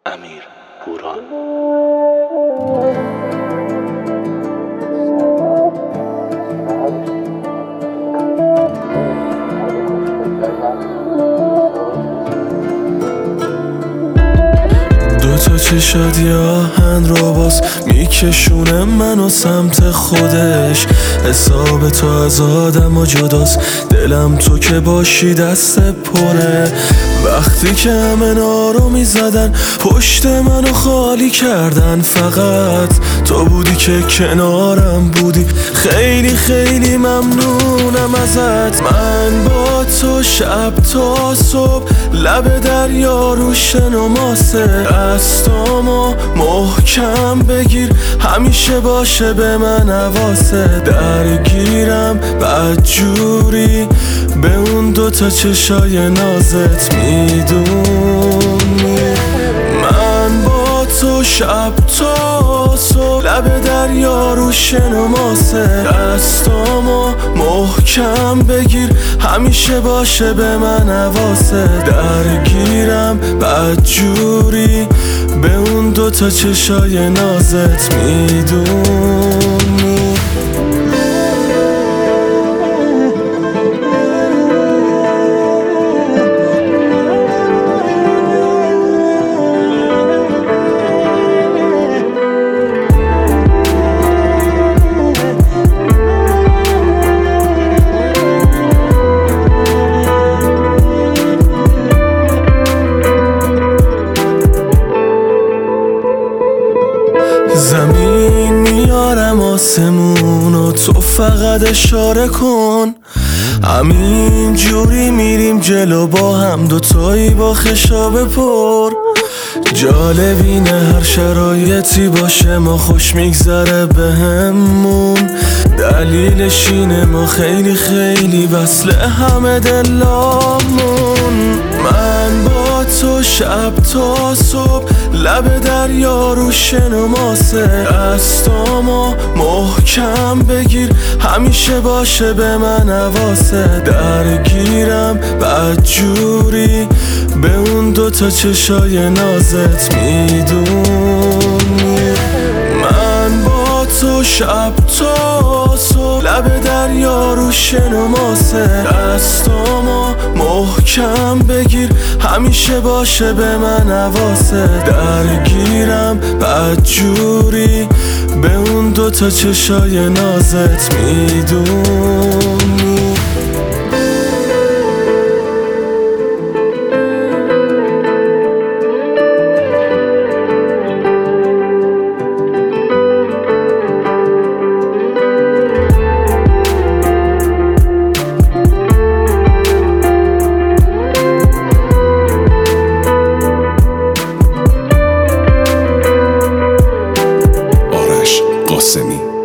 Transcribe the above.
امیر پوران. دوتا چشات یه آهن رو باز میکشونه منو سمت خودش. حساب تو از آدم و جداست، دلم تو که باشی دست پره. وقتی که همه نارو میزدن پشت منو خالی کردن، فقط تو بودی که کنارم بودی. خیلی خیلی ممنونم ازت. من با تو شب تا صبح لب دریا رو شن و ماسه. دستامو محکم بگیر همیشه باشه به من حواسه. درگیرم بدجوری به اون دوتا چشای نازت، میدونی من با تو شب تا صبح لب دریا رو شن و ماسه. دستامو محکم بگیر همیشه باشه به من حواسه. درگیرم بدجوری به اون دوتا چشای نازت، میدونی زمین میارم آسمون و تو فقط اشاره کن. همین جوری میریم جلو با هم، دوتایی با خشاب پر. جالبینه هر شرایطی باشه ما خوش میگذره بهمون. دلیلش اینه ما خیلی خیلی وصل همه دلامون. من با تو شب تا صبح لب دریا رو شن و ماسه. دستامو محکم بگیر همیشه باشه به من حواسه. درگیرم بدجوری به اون دوتا چشای نازت، میدونی من با تو شب تا صبح لب دریا رو شن و ماسه. دستامو محکم بگیر همیشه باشه به من حواسه. درگیرم بدجوری به اون دوتا چشای نازت، میدونی قاسمی.